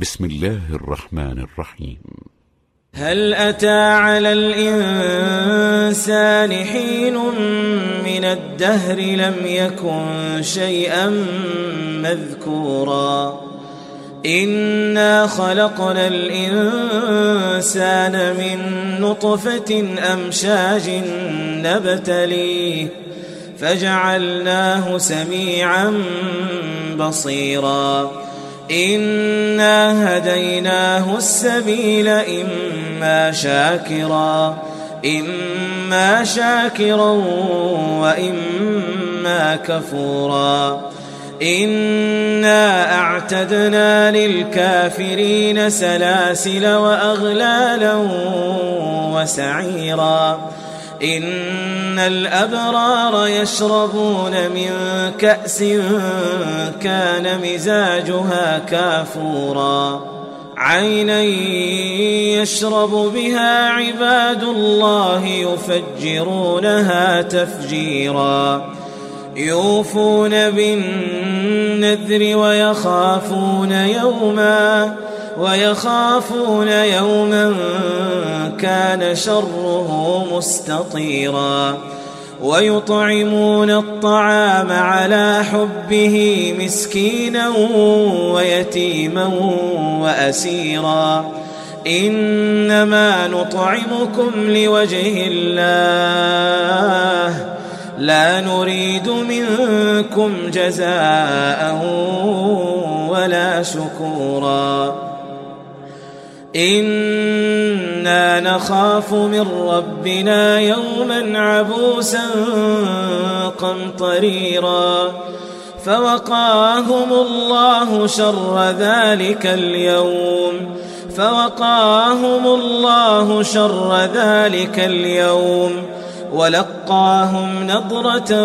بسم الله الرحمن الرحيم. هل أتى على الإنسان حين من الدهر لم يكن شيئا مذكورا إنا خلقنا الإنسان من نطفة أمشاج نبتليه فجعلناه سميعا بصيرا إنا هديناه السبيل إما شاكرا وإما كفورا إنا أعتدنا للكافرين سلاسل وأغلالا وسعيرا إن الأبرار يشربون من كأس كان مزاجها كافورا عينا يشرب بها عباد الله يفجرونها تفجيرا يوفون بالنذر ويخافون يوما كان شره مستطيرا ويطعمون الطعام على حبه مسكينا ويتيما وأسيرا إنما نطعمكم لوجه الله لا نريد منكم جزاء ولا شكورا إنا نخاف من ربنا يوما عبوسا قمطريرا فوقاهم الله شر ذلك اليوم ولقاهم نضرة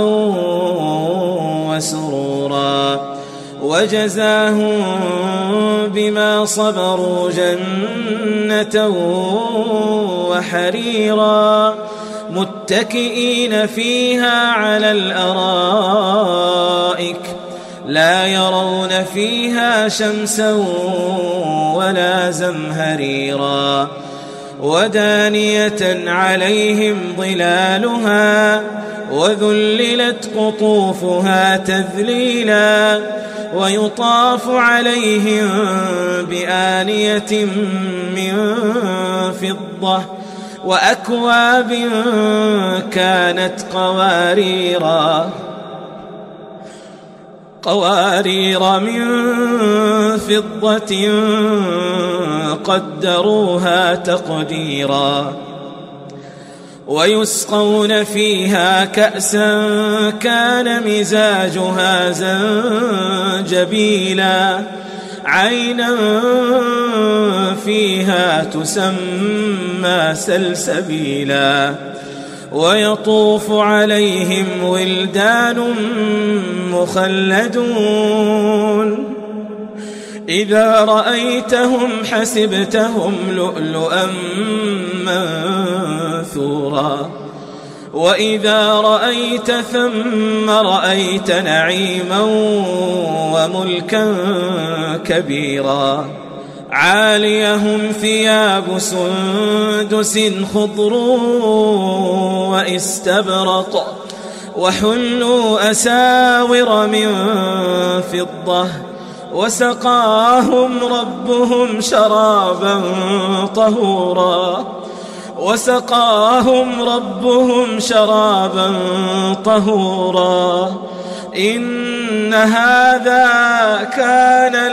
وسرورا وجزاهم بما صبروا جنة وحريرا متكئين فيها على الأرائك لا يرون فيها شمسا ولا زمهريرا ودانية عليهم ظلالها وذللت قطوفها تذليلا ويطاف عليهم بآنية من فضة وأكواب كانت قوارير من فضة قدروها تقديرا ويسقون فيها كأسا كان مزاجها زنجبيلا عينا فيها تسمى سلسبيلا ويطوف عليهم ولدان مخلدون إذا رأيتهم حسبتهم لؤلؤا منثورا وإذا رأيت ثم رأيت نعيما وملكا كبيرا عاليهم ثياب سندس خضر واستبرق وحلوا أساور من فضة وسقاهم ربهم شرابا طهورا إن هذا كان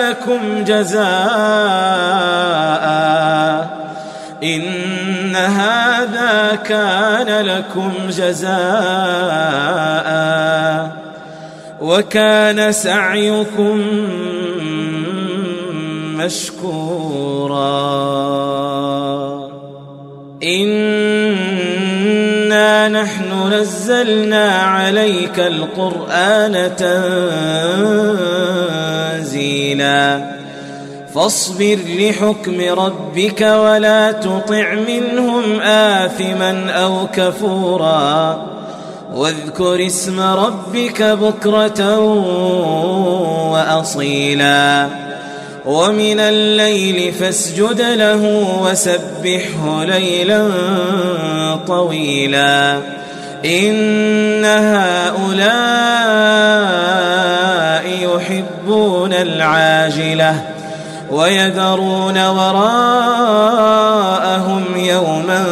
لكم جزاء وكان سعيكم مشكورا إنا نحن نزلنا عليك القرآن تنزيلا فاصبر لحكم ربك ولا تطع منهم آثما أو كفورا واذكر اسم ربك بكرة وأصيلا ومن الليل فاسجد له وسبحه ليلا طويلا إن هؤلاء يحبون العاجلة ويذرون وراءهم يوما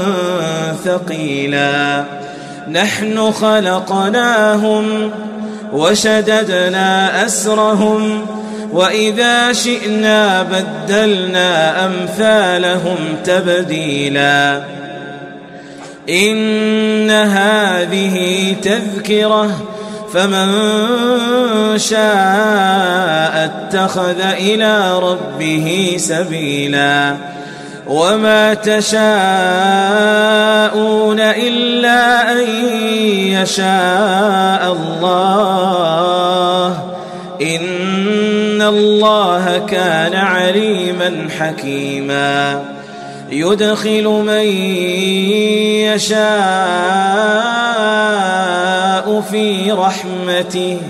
ثقيلا نحن خلقناهم وشددنا أسرهم وإذا شئنا بدلنا أمثالهم تبديلا إن هذه تذكرة فمن شاء اتخذ إلى ربه سبيلا وما تشاءون إلا أن يشاء الله إن الله كان عليما حكيما يدخل من يشاء في رحمته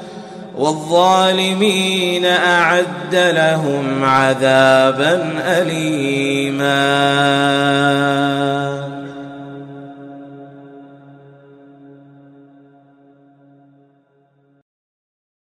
والظالمين أعد لهم عذابا أليما.